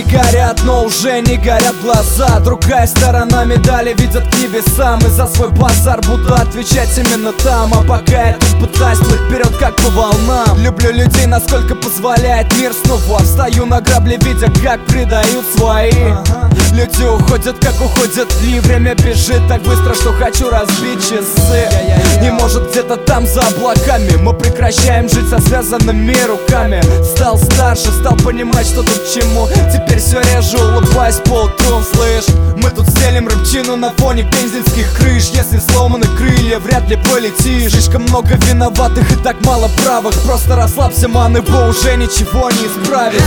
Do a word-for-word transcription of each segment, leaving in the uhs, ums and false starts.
горят, но уже не горят глаза. Другая сторона медали видят к небесам, и за свой базар буду отвечать именно там. А пока я тут пытаюсь плыть вперед, как по волнам. Люблю людей, насколько позволяет мир. Снова встаю на грабли, видя, как предают свои. Люди уходят, как уходят дни. Время бежит так быстро, что хочу разбить часы. И может где-то там за облаками мы прекращаем жить со связанными руками. Стал старше, стал понимать, что тут к чему. Теперь все реже улыбаюсь по утру. Слышь, мы тут стелим рыбчину на фоне пензенских крыш. Если сломаны крылья, вряд ли полетишь. Слишком много виноватых и так мало правых. Просто расслабься, ман, ибо уже ничего не исправить.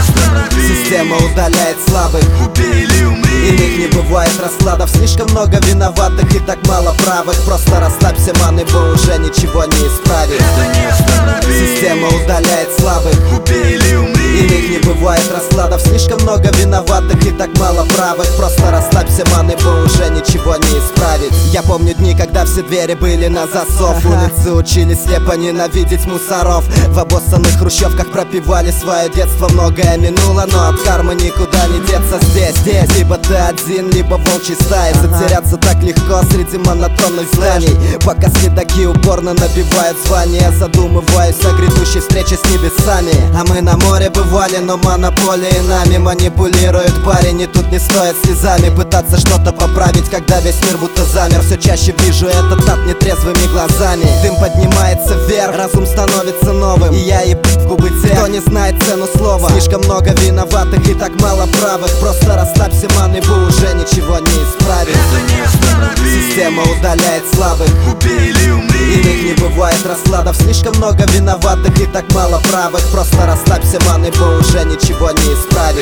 Система удаляет слабых, убей или умри. иных не бывает раскладов. Слишком много виноватых и так мало правых. Просто расслабься, ман, ибо уже ничего не исправить. Система удаляет слабых, убей или умри. иных не бывает раскладов. Слишком много виноватых и так мало правых. Просто расслабься, ман, ибо уже ничего не исправить. Я помню дни, когда все двери были на засов. Улицы учили слепо ненавидеть мусоров. В обоссанных хрущевках пропивали свое детство. Многое минуло, но от кармы никуда не деться здесь. Здесь либо ты один, либо волчий стаи. Затеряться так легко среди монотонных зданий. Пока следаки упорно набивают звания. Задумываюсь о грядущей встрече с небесами. А мы на море бывали, но монополии нами манипулирует парень. И тут не стоит слезами пытаться что-то поправить, когда весь мир будто замер. Все чаще вижу этот ад нетрезвыми глазами. Дым поднимается вверх, разум становится новым. И я еб в губы тех, кто не знает цену слова. Слишком много виноватых и так мало правых. Просто расслабься, ман, ибо уже ничего не исправить. Система удаляет слабых, убей или умри. иных не бывает раскладов. Слишком много виноватых и так мало правых. Просто расслабься, ман, ибо уже ничего не исправить.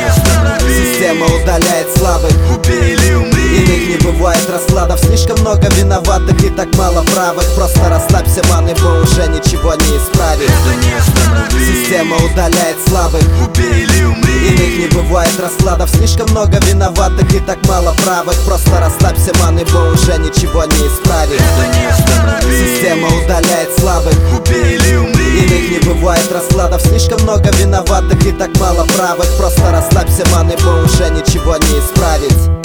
Система удаляет слабых, убей или умри. иных не бывает раскладов. Слишком много виноватых и так мало правых. Просто расслабься, ман, ибо уже ничего не исправить. Система удаляет слабых, убей или умри. иных не бывает раскладов. Слишком много виноватых и так мало правых. Просто расслабься, ман, ибо уже ничего не исправить. Система удаляет слабых, убей или умри. иных не бывает раскладов. Слишком много виноватых и так мало правых. Просто расслабься, ман, ибо уже ничего не исправить.